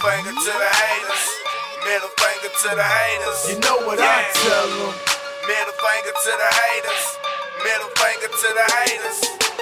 finger to the haters. Middle finger to the haters. You know what I tell them. Middle finger to the haters. Middle finger to the haters.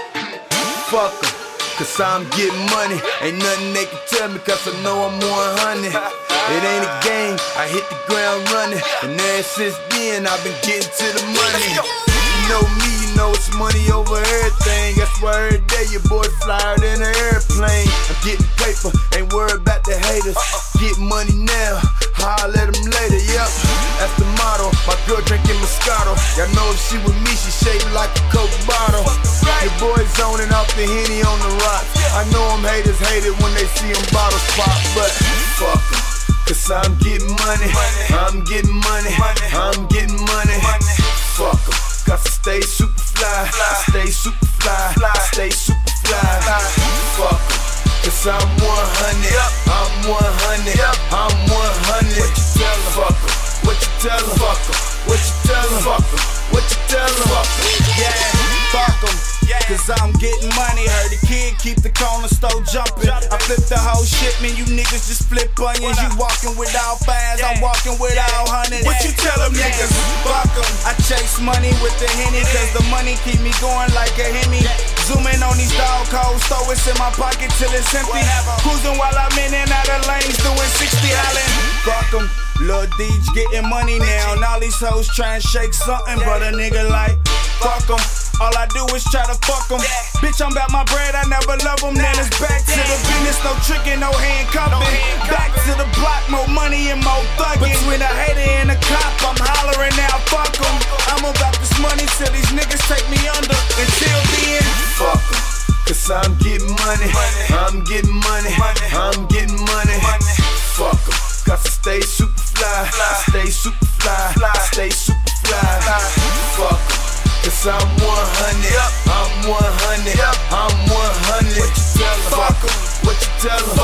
Fuck them, cause I'm getting money. Ain't nothing they can tell me, cause I know I'm 100. It ain't a game, I hit the ground running. And ever since then, I've been getting to the money. You know me, you know it's money over everything. That's why every day your boy flyer than an airplane. I'm getting paper, ain't worried about the haters. Get money now, holler at them later, yep. That's the motto, my girl drinking Moscato. Y'all know if she with me, she shaped like a Coke bottle. Your boy zoning off the Henny on the rocks. I know them haters hate it when they see them bottles pop, but fuck them, cause I'm getting money. I'm getting money, I'm getting money. Fuck them, cause I stay super fly. I stay super fly, I stay super fly. Fuck them, cause I'm 100. I'm 100, I'm 100. What you tell them? Fuck them. What you tell them? Fuck them. What you tell them? Fuck them. What you tell them? Fuck them. Yeah, fuck them. Cause I'm getting money. Heard the kid keep the corner store jumping. I flip the whole shit, man. You niggas just flip onions. You walking without fines, I'm walking without hundreds. What you tell them niggas? Fuck them. I chase money with the Henny, cause the money keep me going like a Hemi. Zooming on these dog codes, throw it in my pocket till it's empty. Cruising while I'm in and out of lanes, doing 60 hollin'. Fuck them. Lil' Deej getting money now, and all these hoes tryin' shake something, but a nigga like, fuck em. All I do is try to fuck em. Bitch, I'm about my bread, I never love em. Then it's back to the business, no tricking, no handcuffing. Back to the block, more money and more thugging. Between a hater and a cop, I'm hollering now, fuck em. I'm about this money till these niggas take me under. Until then, fuck em, cause I'm getting money. I'm getting money, I'm getting money. Fuck em, cause I stay super fly. I stay super fly, I stay super fly. Fuck em, cause I'm 100. I'm 100, I'm 100. What you tell them? Fuck em, what you tell them?